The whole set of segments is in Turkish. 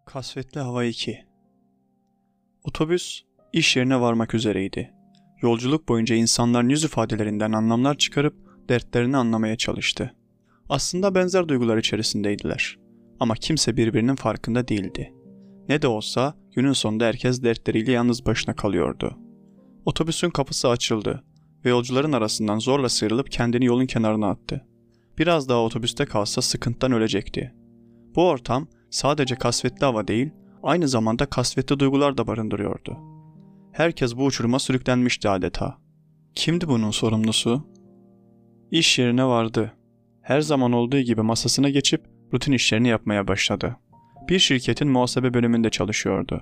Kasvetli Hava 2. Otobüs iş yerine varmak üzereydi. Yolculuk boyunca insanların yüz ifadelerinden anlamlar çıkarıp dertlerini anlamaya çalıştı. Aslında benzer duygular içerisindeydiler. Ama kimse birbirinin farkında değildi. Ne de olsa günün sonunda herkes dertleriyle yalnız başına kalıyordu. Otobüsün kapısı açıldı ve yolcuların arasından zorla sıyrılıp kendini yolun kenarına attı. Biraz daha otobüste kalsa sıkıntıdan ölecekti. Bu ortam sadece kasvetli hava değil, aynı zamanda kasvetli duygular da barındırıyordu. Herkes bu uçuruma sürüklenmişti adeta. Kimdi bunun sorumlusu? İş yerine vardı. Her zaman olduğu gibi masasına geçip rutin işlerini yapmaya başladı. Bir şirketin muhasebe bölümünde çalışıyordu.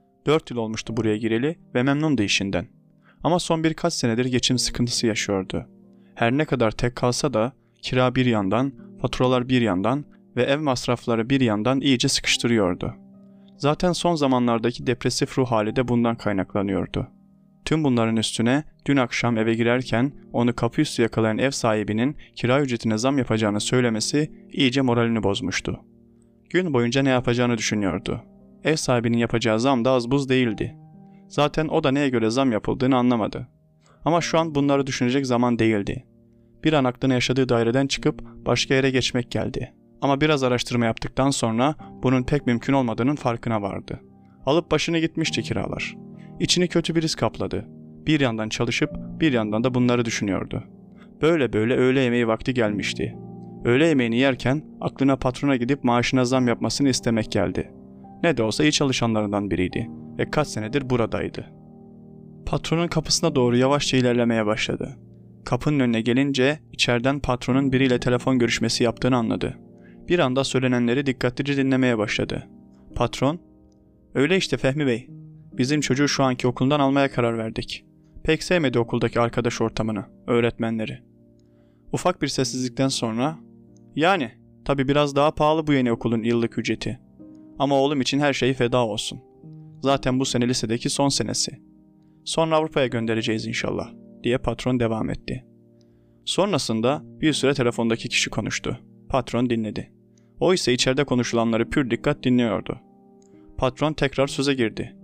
4 yıl olmuştu buraya gireli ve memnundu işinden. Ama son birkaç senedir geçim sıkıntısı yaşıyordu. Her ne kadar tek kalsa da kira bir yandan, faturalar bir yandan ve ev masrafları bir yandan iyice sıkıştırıyordu. Zaten son zamanlardaki depresif ruh hali de bundan kaynaklanıyordu. Tüm bunların üstüne dün akşam eve girerken onu kapıüstü yakalayan ev sahibinin kira ücretine zam yapacağını söylemesi iyice moralini bozmuştu. Gün boyunca ne yapacağını düşünüyordu. Ev sahibinin yapacağı zam da az buz değildi. Zaten o da neye göre zam yapıldığını anlamadı. Ama şu an bunları düşünecek zaman değildi. Bir an aklına yaşadığı daireden çıkıp başka yere geçmek geldi. Ama biraz araştırma yaptıktan sonra bunun pek mümkün olmadığının farkına vardı. Alıp başını gitmişti kiralar. İçini kötü bir his kapladı. Bir yandan çalışıp bir yandan da bunları düşünüyordu. Böyle öğle yemeği vakti gelmişti. Öğle yemeğini yerken aklına patrona gidip maaşına zam yapmasını istemek geldi. Ne de olsa iyi çalışanlarından biriydi ve kaç senedir buradaydı. Patronun kapısına doğru yavaşça ilerlemeye başladı. Kapının önüne gelince içeriden patronun biriyle telefon görüşmesi yaptığını anladı. Bir anda söylenenleri dikkatlice dinlemeye başladı. Patron, "Öyle işte Fehmi Bey. Bizim çocuğu şu anki okuldan almaya karar verdik. Pek sevmedi okuldaki arkadaş ortamını, öğretmenleri." Ufak bir sessizlikten sonra, "Yani, tabii biraz daha pahalı bu yeni okulun yıllık ücreti. Ama oğlum için her şey feda olsun. Zaten bu sene lisedeki son senesi. Sonra Avrupa'ya göndereceğiz inşallah," diye patron devam etti. Sonrasında bir süre telefondaki kişi konuştu. Patron dinledi. O ise içeride konuşulanları pür dikkat dinliyordu. Patron tekrar söze girdi.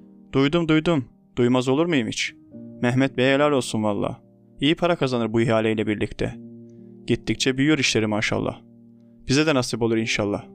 Duydum. Duymaz olur muyum hiç? Mehmet Bey helal olsun valla. İyi para kazanır bu ihaleyle birlikte. Gittikçe büyüyor işleri maşallah. Bize de nasip olur inşallah."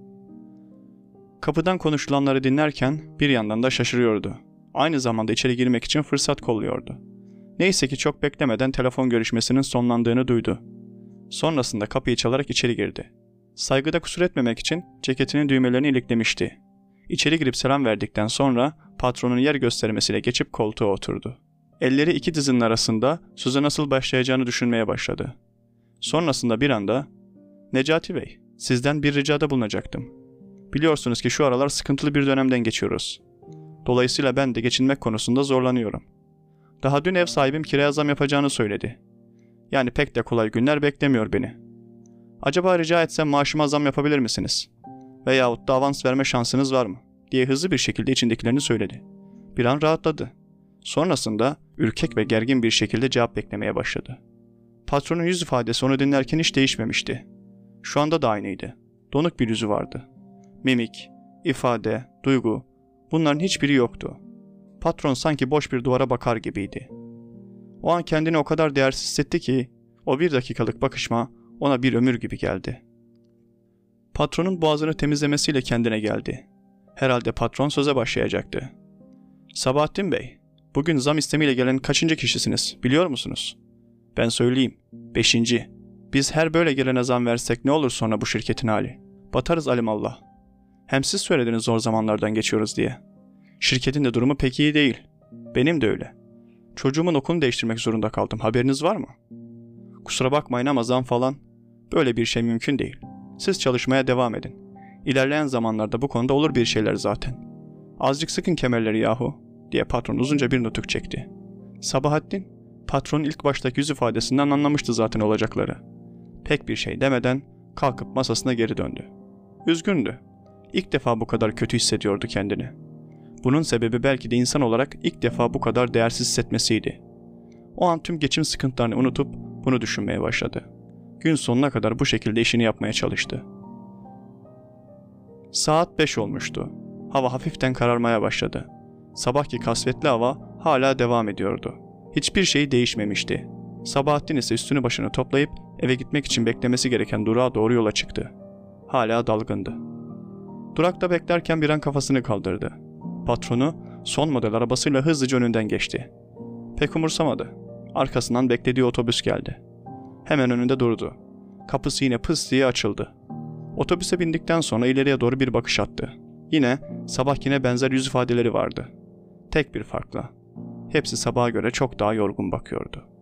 Kapıdan konuşulanları dinlerken bir yandan da şaşırıyordu. Aynı zamanda içeri girmek için fırsat kolluyordu. Neyse ki çok beklemeden telefon görüşmesinin sonlandığını duydu. Sonrasında kapıyı çalarak içeri girdi. Saygıda kusur etmemek için ceketinin düğmelerini iliklemişti. İçeri girip selam verdikten sonra patronun yer göstermesiyle geçip koltuğa oturdu. Elleri iki dizinin arasında söze nasıl başlayacağını düşünmeye başladı. Sonrasında bir anda, "Necati Bey, sizden bir ricada bulunacaktım. Biliyorsunuz ki şu aralar sıkıntılı bir dönemden geçiyoruz. Dolayısıyla ben de geçinmek konusunda zorlanıyorum. Daha dün ev sahibim kiraya zam yapacağını söyledi. Yani pek de kolay günler beklemiyor beni. Acaba rica etsem maaşıma zam yapabilir misiniz? Veyahut da avans verme şansınız var mı?" diye hızlı bir şekilde içindekilerini söyledi. Bir an rahatladı. Sonrasında ürkek ve gergin bir şekilde cevap beklemeye başladı. Patronun yüz ifadesi onu dinlerken hiç değişmemişti. Şu anda da aynıydı. Donuk bir yüzü vardı. Mimik, ifade, duygu, bunların hiçbiri yoktu. Patron sanki boş bir duvara bakar gibiydi. O an kendini o kadar değersiz hissetti ki o bir dakikalık bakışma ona bir ömür gibi geldi. Patronun boğazını temizlemesiyle kendine geldi. Herhalde patron söze başlayacaktı. "Sabahattin Bey, bugün zam istemiyle gelen kaçıncı kişisiniz biliyor musunuz?" "Ben söyleyeyim, 5. Biz her böyle gelene zam versek ne olur sonra bu şirketin hali? Batarız alimallah. Hem siz söylediniz zor zamanlardan geçiyoruz diye. Şirketin de durumu pek iyi değil. Benim de öyle. Çocuğumun okulunu değiştirmek zorunda kaldım. Haberiniz var mı? Kusura bakmayın ama zam falan, böyle bir şey mümkün değil. Siz çalışmaya devam edin. İlerleyen zamanlarda bu konuda olur bir şeyler zaten. Azıcık sıkın kemerleri yahu," diye patron uzunca bir nutuk çekti. Sabahattin, patronun ilk baştaki yüz ifadesinden anlamıştı zaten olacakları. Pek bir şey demeden kalkıp masasına geri döndü. Üzgündü. İlk defa bu kadar kötü hissediyordu kendini. Bunun sebebi belki de insan olarak ilk defa bu kadar değersiz hissetmesiydi. O an tüm geçim sıkıntılarını unutup bunu düşünmeye başladı. Gün sonuna kadar bu şekilde işini yapmaya çalıştı. Saat 5 olmuştu. Hava hafiften kararmaya başladı. Sabahki kasvetli hava hala devam ediyordu. Hiçbir şey değişmemişti. Sabahattin ise üstünü başını toplayıp eve gitmek için beklemesi gereken durağa doğru yola çıktı. Hala dalgındı. Durakta beklerken bir an kafasını kaldırdı. Patronu son model arabasıyla hızlıca önünden geçti. Pek umursamadı. Arkasından beklediği otobüs geldi. Hemen önünde durdu. Kapısı yine pıs diye açıldı. Otobüse bindikten sonra ileriye doğru bir bakış attı. Yine sabahkine benzer yüz ifadeleri vardı. Tek bir farkla. Hepsi sabaha göre çok daha yorgun bakıyordu.